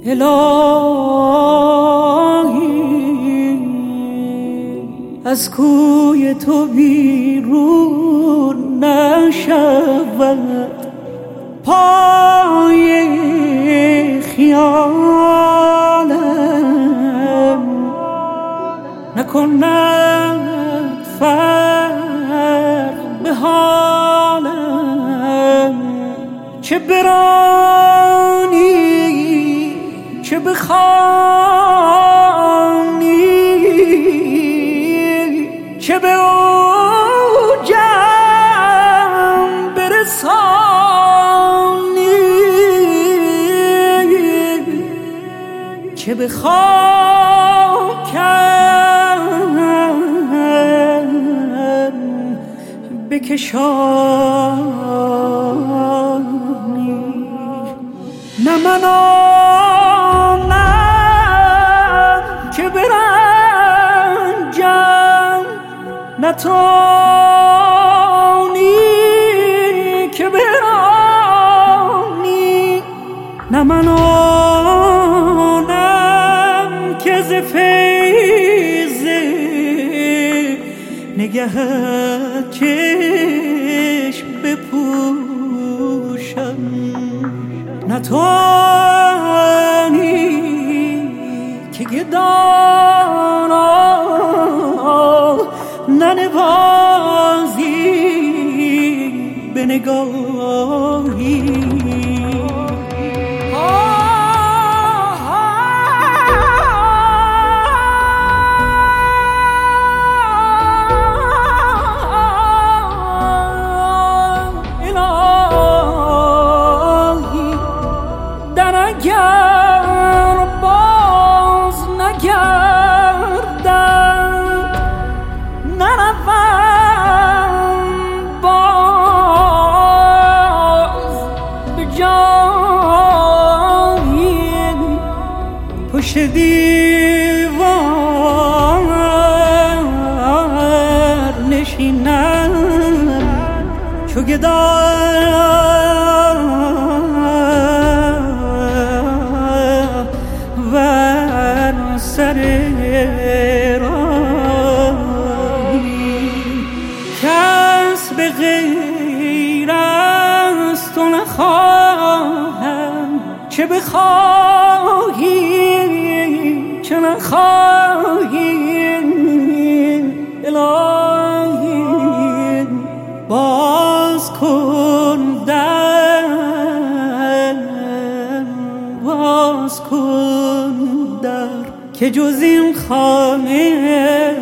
الهی از کوی تو بیرون نشود، پای خیالم نکند فرق به حالم، چه برانی چه بخوانی، چه به اوجم برسانی، چه به خاکم بکشانی. نه من آنم که برنجم، نه تو آنی که برانی، نه من آنم که ز فیض نگهت چشم بپوشم، نه تو آنی که گدانا ننوازی به نگاهی. اگر باز نگردم، نروم باز به جایی، پشت دیوار نشینم چو گدا سر راهی، کس به غیر از تو نخواهم، چه بخواهی چه نخواهی. الهی باز کن در، باز کن در، که جز این خانه